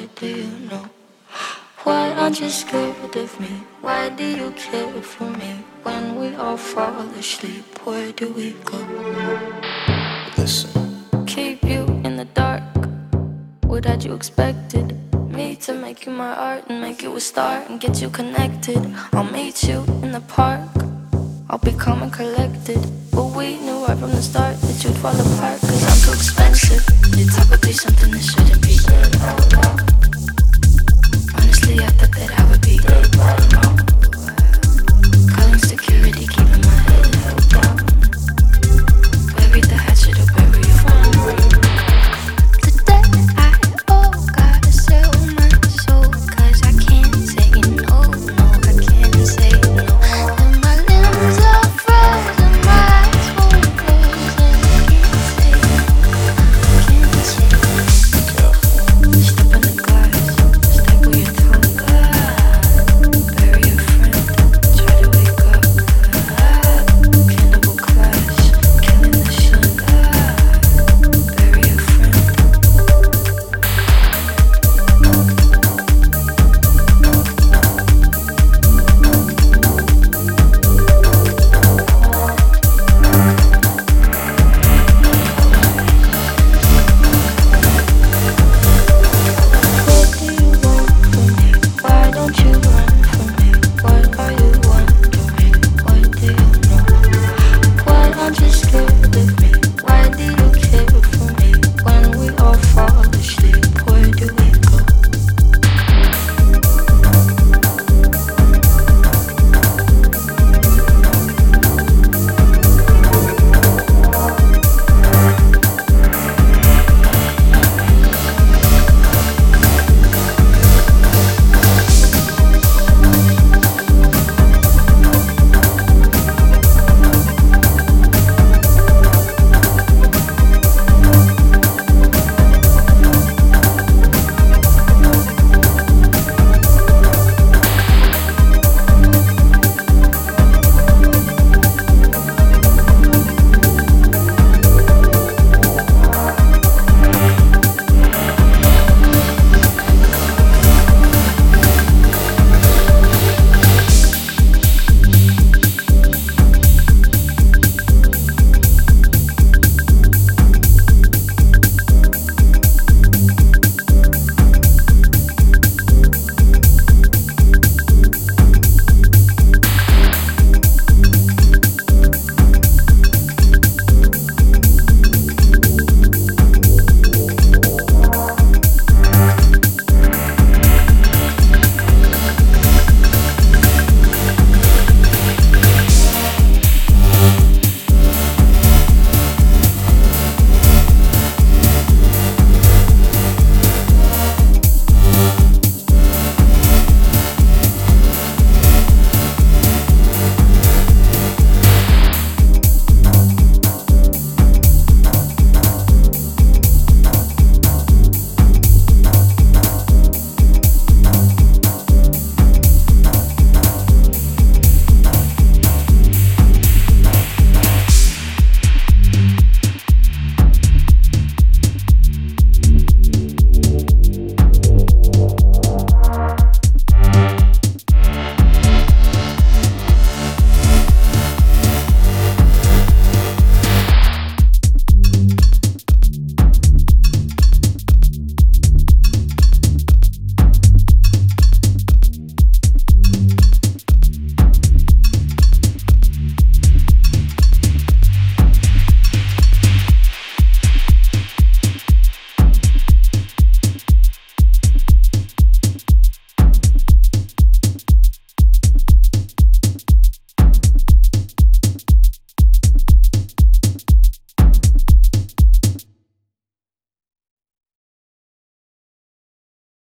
What do you know? Why aren't you scared of me? Why do you care for me? When we all fall asleep, where do we go? Listen. Keep you in the dark. What had you expected? Me to make you my art and make you a star and get you connected. I'll meet you in the park. I'll be calm and collected. But we knew right from the start that you'd fall apart. Cause I'm too expensive. Your type would be something that shouldn't be done.